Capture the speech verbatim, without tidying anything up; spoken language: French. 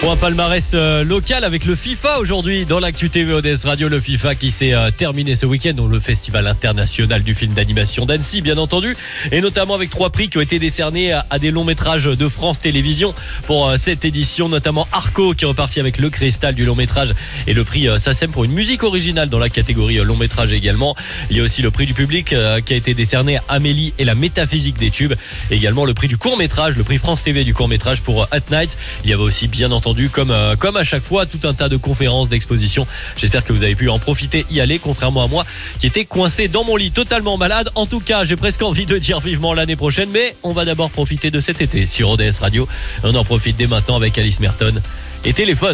Pour un palmarès euh, local avec le FIFA aujourd'hui dans l'actu T V O D S Radio, le FIFA qui s'est euh, terminé ce week-end, donc le Festival international du film d'animation d'Annecy bien entendu, et notamment avec trois prix qui ont été décernés à, à des longs métrages de France Télévisions pour euh, cette édition, notamment Arco qui est reparti avec le cristal du long métrage et le prix euh, SACEM pour une musique originale dans la catégorie euh, long métrage également. Il y a aussi le prix du public euh, qui a été décerné à Amélie et la métaphysique des tubes, et également le prix du court métrage, le prix France T V du court métrage pour euh, At Night. Il y avait aussi bien entendu Comme, euh, comme à chaque fois, tout un tas de conférences, d'expositions. J'espère que vous avez pu en profiter, y aller, contrairement à moi qui était coincé dans mon lit totalement malade. En tout cas, j'ai presque envie de dire vivement l'année prochaine, mais on va d'abord profiter de cet été sur O D S Radio. On en profite dès maintenant avec Alice Merton et Téléphone.